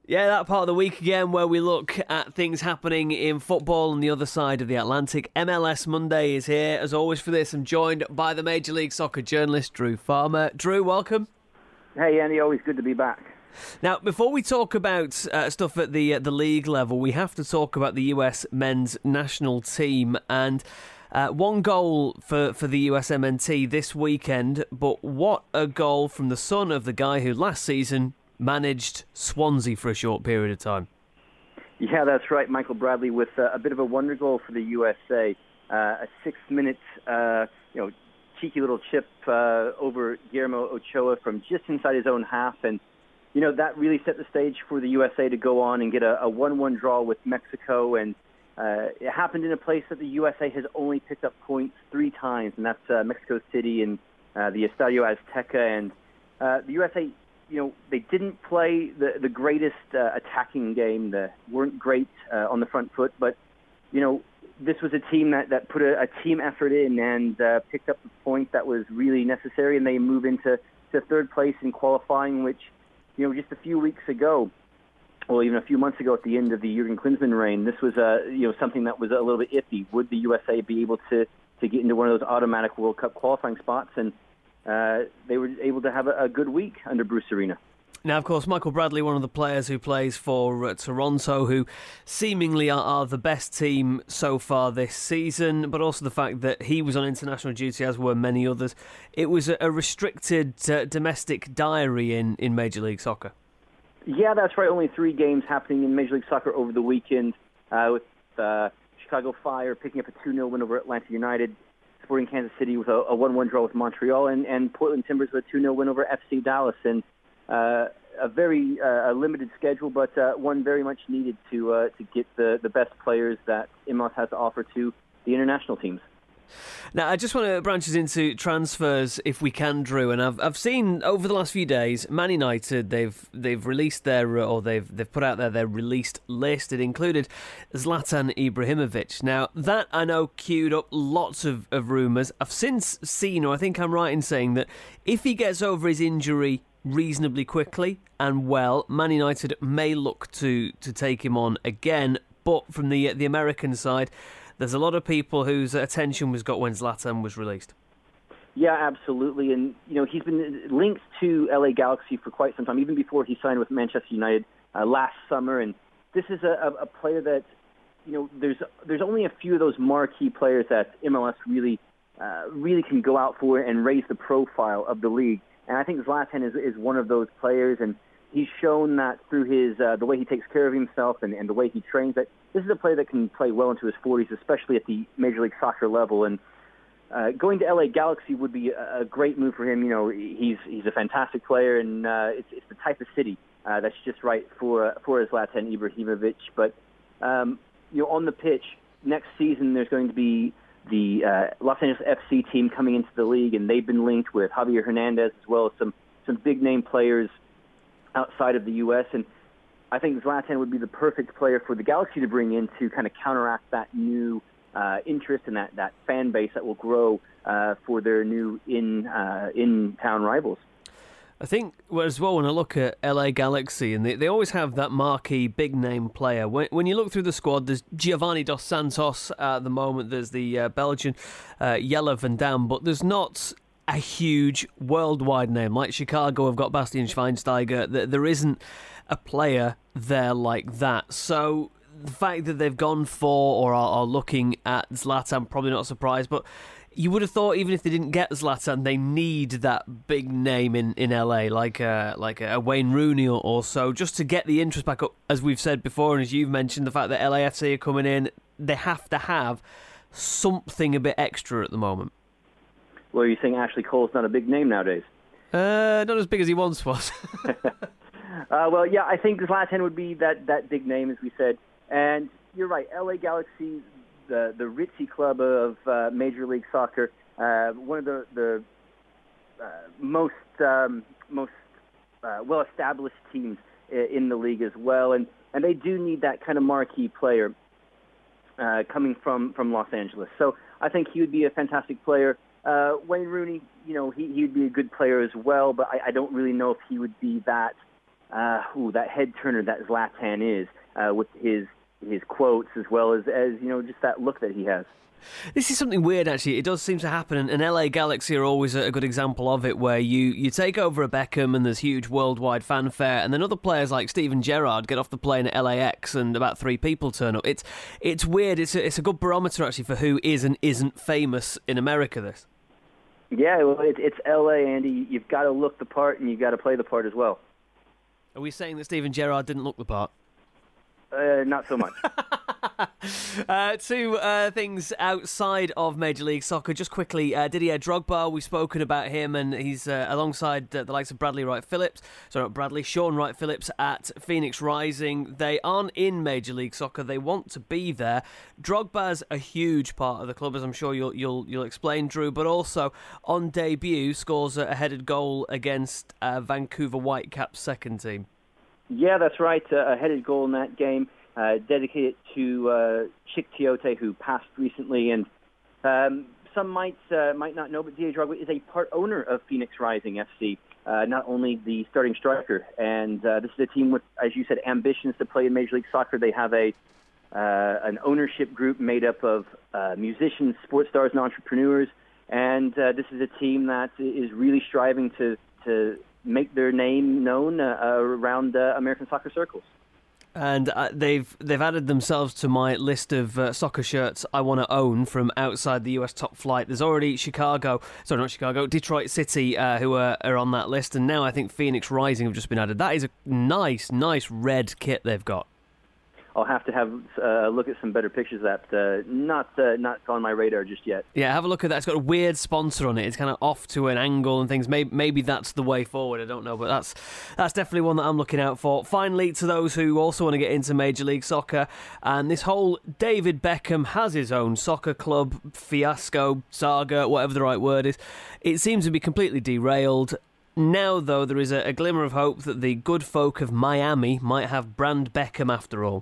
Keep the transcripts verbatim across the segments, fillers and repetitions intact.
Yeah, that part of the week again where we look at things happening in football on the other side of the Atlantic. M L S Monday is here. As always for this, I'm joined by the Major League Soccer journalist, Drew Farmer. Drew, welcome. Hey, Andy, always good to be back. Now, before we talk about uh, stuff at the, uh, the league level, we have to talk about the U S men's national team. And uh, one goal for, for the U S M N T this weekend, but what a goal from the son of the guy who last season managed Swansea for a short period of time. Yeah, that's right. Michael Bradley with uh, a bit of a wonder goal for the U S A. Uh, a six-minute, uh, you know, cheeky little chip uh, over Guillermo Ochoa from just inside his own half. And, you know, that really set the stage for the U S A to go on and get a, a one-one draw with Mexico. And uh, it happened in a place that the U S A has only picked up points three times, and that's uh, Mexico City and uh, the Estadio Azteca. And uh, the U S A, you know, they didn't play the, the greatest uh, attacking game. They weren't great uh, on the front foot, but, you know, this was a team that, that put a, a team effort in and uh, picked up the point that was really necessary, and they move into to third place in qualifying, which, you know, just a few weeks ago, or even a few months ago at the end of the Jurgen Klinsmann reign, this was uh, you know, something that was a little bit iffy. Would the U S A be able to, to get into one of those automatic World Cup qualifying spots? And Uh, they were able to have a, a good week under Bruce Arena. Now, of course, Michael Bradley, one of the players who plays for uh, Toronto, who seemingly are, are the best team so far this season, but also the fact that he was on international duty, as were many others. It was a, a restricted uh, domestic diary in, in Major League Soccer. Yeah, that's right. Only three games happening in Major League Soccer over the weekend, uh, with uh, Chicago Fire picking up a two nil win over Atlanta United, Sporting Kansas City with a, a one-one draw with Montreal, and, and Portland Timbers with a two nil win over F C Dallas. And uh, a very uh, a limited schedule, but uh, one very much needed to uh, to get the, the best players that M L S has to offer to the international teams. Now, I just want to branch us into transfers, if we can, Drew. And I've I've seen over the last few days, Man United they've they've released their or they've they've put out there their released list. It included Zlatan Ibrahimovic. Now, that I know queued up lots of, of rumours. I've since seen, or I think I'm right in saying that if he gets over his injury reasonably quickly and well, Man United may look to to take him on again. But from the the American side, there's a lot of people whose attention was got when Zlatan was released. Yeah, absolutely. And, you know, he's been linked to L A Galaxy for quite some time, even before he signed with Manchester United uh, last summer. And this is a, a player that, you know, there's there's only a few of those marquee players that M L S really uh, really can go out for and raise the profile of the league. And I think Zlatan is, is one of those players, and he's shown that through his uh, the way he takes care of himself and, and the way he trains, that this is a player that can play well into his forties, especially at the Major League Soccer level. And uh, going to L A Galaxy would be a, a great move for him. You know, he's he's a fantastic player, and uh, it's it's the type of city uh, that's just right for for Zlatan Ibrahimovic. But um, you know, on the pitch next season, there's going to be the uh, Los Angeles F C team coming into the league, and they've been linked with Javier Hernandez as well as some some big name players outside of the U S. And I think Zlatan would be the perfect player for the Galaxy to bring in to kind of counteract that new uh, interest and that, that fan base that will grow uh, for their new in uh, in town rivals. I think as well when I look at L A Galaxy, and they, they always have that marquee big name player. When, when you look through the squad, there's Giovanni Dos Santos at the moment. There's the uh, Belgian uh, Jelle Van Dam, but there's not a huge worldwide name like Chicago have got Bastian Schweinsteiger. There isn't a player there like that. So the fact that they've gone for or are, are looking at Zlatan, probably not surprised, but you would have thought even if they didn't get Zlatan, they need that big name in, in L A, like a, like a Wayne Rooney or, or so, just to get the interest back up, as we've said before, and as you've mentioned, the fact that L A F C are coming in, they have to have something a bit extra at the moment. Well, are you saying Ashley Cole's not a big name nowadays? Uh, not as big as he once was. uh, well, yeah, I think Zlatan would be that, that big name, as we said. And you're right, L A Galaxy, the the ritzy club of uh, Major League Soccer, uh, one of the the uh, most um, most uh, well-established teams in the league as well, and and they do need that kind of marquee player uh, coming from, from Los Angeles. So I think he would be a fantastic player. Uh, Wayne Rooney, you know, he he would be a good player as well, but I, I don't really know if he would be that uh, ooh, that head turner that Zlatan is, uh, with his his quotes as well as, as you know, just that look that he has. This is something weird, actually. It does seem to happen, and L A Galaxy are always a good example of it, where you, you take over a Beckham and there's huge worldwide fanfare, and then other players like Steven Gerrard get off the plane at L A X and about three people turn up. It's it's weird. It's a, it's a good barometer, actually, for who is and isn't famous in America, this. Yeah, well, it, it's L A, Andy. You've got to look the part, and you've got to play the part as well. Are we saying that Steven Gerrard didn't look the part? Uh, not so much. uh, two uh, things outside of Major League Soccer. Just quickly, uh, Didier Drogba, we've spoken about him, and he's uh, alongside uh, the likes of Bradley Wright-Phillips, sorry, not Bradley, Sean Wright-Phillips at Phoenix Rising. They aren't in Major League Soccer. They want to be there. Drogba's a huge part of the club, as I'm sure you'll you'll, you'll explain, Drew, but also on debut scores a headed goal against uh, Vancouver Whitecaps' second team. Yeah, that's right. Uh, a headed goal in that game, uh, dedicated to uh, Chick Tiote, who passed recently. And um, some might uh, might not know, but Didier Drogba is a part owner of Phoenix Rising F C, uh, not only the starting striker. And uh, this is a team with, as you said, ambitions to play in Major League Soccer. They have a uh, an ownership group made up of uh, musicians, sports stars, and entrepreneurs. And uh, this is a team that is really striving to to make their name known uh, around uh, American soccer circles. And uh, they've they've added themselves to my list of uh, soccer shirts I want to own from outside the U S top flight. There's already Chicago, sorry, not Chicago, Detroit City, uh, who are, are on that list, and now I think Phoenix Rising have just been added. That is a nice, nice red kit they've got. I'll have to have a uh, look at some better pictures of that. Uh, not uh, not on my radar just yet. Yeah, have a look at that. It's got a weird sponsor on it. It's kind of off to an angle and things. Maybe, maybe that's the way forward. I don't know, but that's that's definitely one that I'm looking out for. Finally, to those who also want to get into Major League Soccer, and this whole David Beckham has his own soccer club fiasco, saga, whatever the right word is. It seems to be completely derailed. Now, though, there is a, a glimmer of hope that the good folk of Miami might have Brand Beckham after all.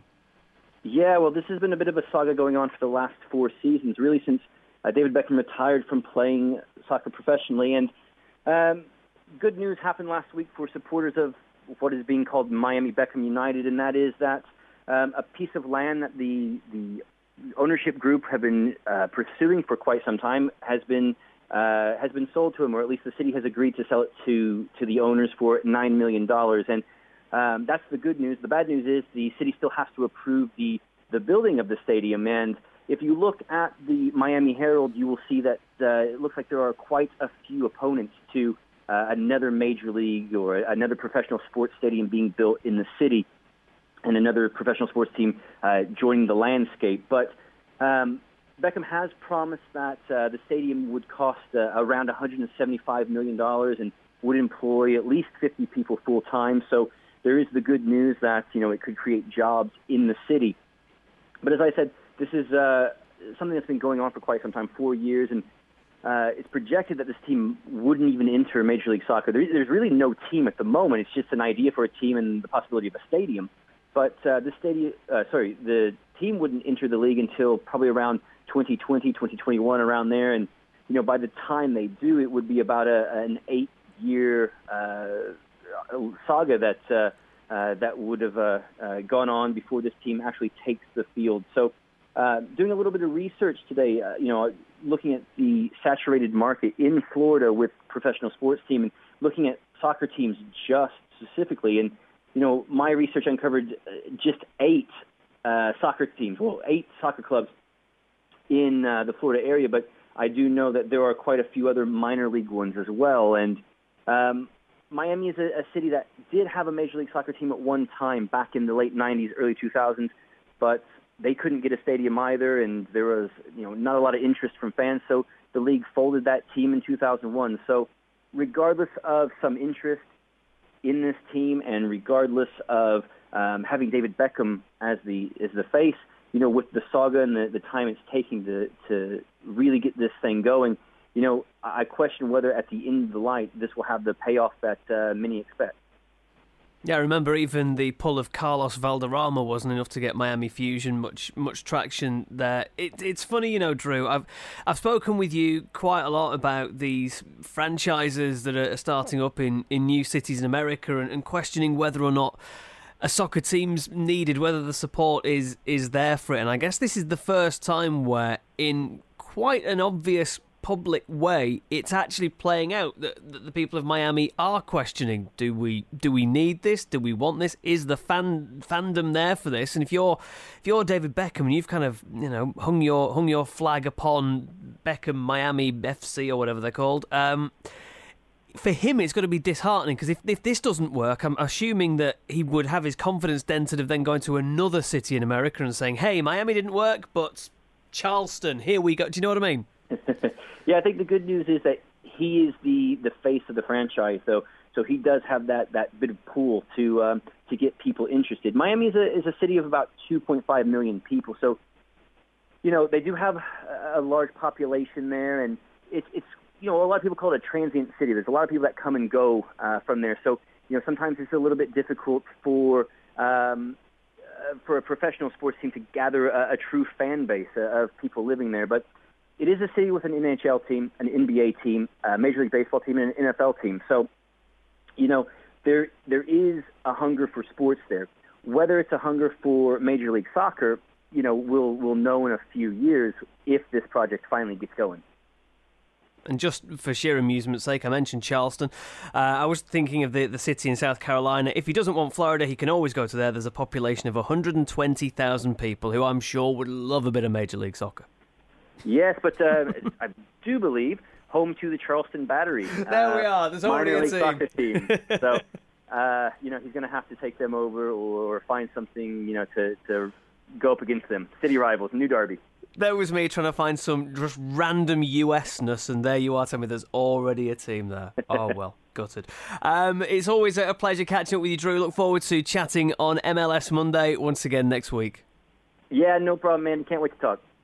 Yeah, well, this has been a bit of a saga going on for the last four seasons, really since uh, David Beckham retired from playing soccer professionally. And um, good news happened last week for supporters of what is being called Miami Beckham United, and that is that um, a piece of land that the the ownership group have been uh, pursuing for quite some time has been uh, has been sold to them, or at least the city has agreed to sell it to to the owners for nine million dollars. And Um, that's the good news. The bad news is the city still has to approve the, the building of the stadium. And if you look at the Miami Herald, you will see that uh, it looks like there are quite a few opponents to uh, another major league or another professional sports stadium being built in the city and another professional sports team uh, joining the landscape. But um, Beckham has promised that uh, the stadium would cost uh, around one hundred seventy-five million dollars and would employ at least fifty people full-time. So there is the good news that, you know, it could create jobs in the city. But as I said, this is uh, something that's been going on for quite some time, four years, and uh, it's projected that this team wouldn't even enter Major League Soccer. There, there's really no team at the moment. It's just an idea for a team and the possibility of a stadium. But uh, the stadium, uh, sorry, the team wouldn't enter the league until probably around twenty twenty, twenty twenty-one, around there. And, you know, by the time they do, it would be about a, an eight-year uh saga that uh, uh, that would have uh, uh, gone on before this team actually takes the field. So, uh, doing a little bit of research today, uh, you know, looking at the saturated market in Florida with professional sports team and looking at soccer teams just specifically, and you know, my research uncovered just eight uh, soccer teams, well, eight soccer clubs in uh, the Florida area, but I do know that there are quite a few other minor league ones as well, and um, Miami is a, a city that did have a Major League Soccer team at one time back in the late nineties, early two thousands, but they couldn't get a stadium either, and there was, you know, not a lot of interest from fans, so the league folded that team in two thousand one. So regardless of some interest in this team and regardless of um, having David Beckham as the as the face, you know, with the saga and the, the time it's taking to, to really get this thing going, you know, I question whether at the end of the light this will have the payoff that uh, many expect. Yeah, I remember even the pull of Carlos Valderrama wasn't enough to get Miami Fusion much much traction there. It, it's funny, you know, Drew. I've I've spoken with you quite a lot about these franchises that are starting up in, in new cities in America and, and questioning whether or not a soccer team's needed, whether the support is is there for it. And I guess this is the first time where, in quite an obvious public way, it's actually playing out that, that the people of Miami are questioning: do we do we need this? Do we want this? Is the fan fandom there for this? And if you're if you're David Beckham and you've kind of you know hung your hung your flag upon Beckham Miami F C or whatever they're called, um, for him it's got to be disheartening, because if if this doesn't work, I'm assuming that he would have his confidence dented of then going to another city in America and saying, "Hey, Miami didn't work, but Charleston, here we go." Do you know what I mean? Yeah, I think the good news is that he is the, the face of the franchise, though, so he does have that, that bit of pull to um, to get people interested. Miami is a is a city of about two point five million people, so you know they do have a large population there, and it's it's you know a lot of people call it a transient city. There's a lot of people that come and go uh, from there, so you know sometimes it's a little bit difficult for um, uh, for a professional sports team to gather a, a true fan base uh, of people living there, but it is a city with an N H L team, an N B A team, a Major League Baseball team, and an N F L team. So, you know, there there is a hunger for sports there. Whether it's a hunger for Major League Soccer, you know, we'll we'll know in a few years if this project finally gets going. And just for sheer amusement's sake, I mentioned Charleston. Uh, I was thinking of the, the city in South Carolina. If he doesn't want Florida, he can always go to there. There's a population of one hundred twenty thousand people who I'm sure would love a bit of Major League Soccer. Yes, but uh, I do believe home to the Charleston Battery. There uh, we are. There's already minor a league team. Soccer team. So, uh, you know, he's going to have to take them over or, or find something, you know, to, to go up against them. City rivals, New Derby. There was me trying to find some just random U S-ness, and there you are telling me there's already a team there. Oh, well, gutted. Um, it's always a pleasure catching up with you, Drew. Look forward to chatting on M L S Monday once again next week. Yeah, no problem, man. Can't wait to talk.